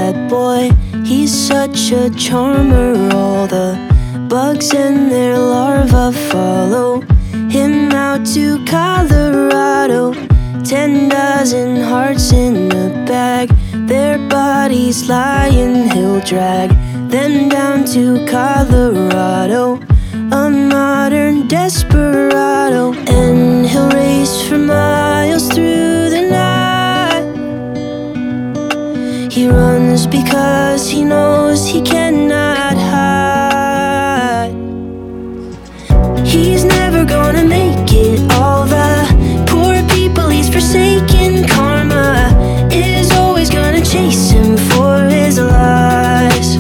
that boy, he's such a charmer. All the bugs and their larvae follow him out to Colorado. 10 dozen hearts in a bag, their bodies lying, he'll drag them down to Colorado. A modern desperado, and he'll race for miles through the night. He runs because he knows he cannot hide. He's never gonna make it. All the poor people he's forsaken. Karma is always gonna chase him for his lies.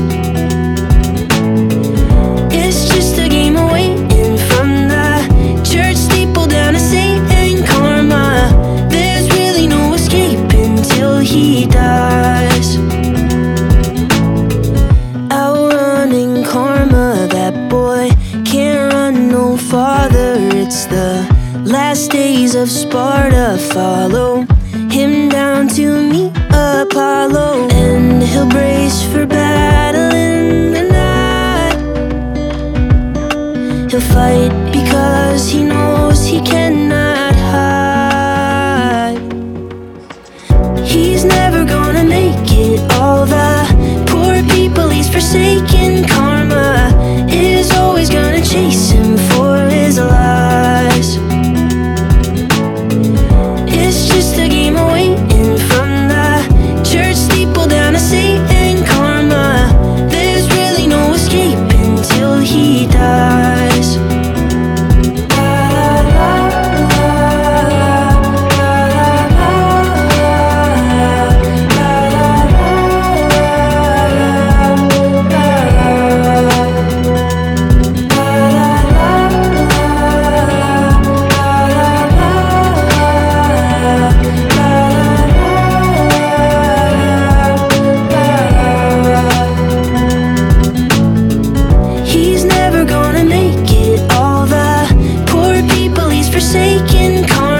It's just a game of waiting from the church steeple down to Satan. Karma, there's really no escape until he dies. Outrunning karma, that boy can't run no farther. It's the last days of Sparta. Follow him down to meet Apollo, and he'll brace for battle in the night. He'll fight because he knows he cannot hide. He's never gonna make it. All the poor people he's forsaken. Karma is always gonna chase him for his lies. It's just a game of waiting from the church steeple down to Satan. Karma, there's really no escape until he dies. He's never gonna make it. All the poor people he's forsaken.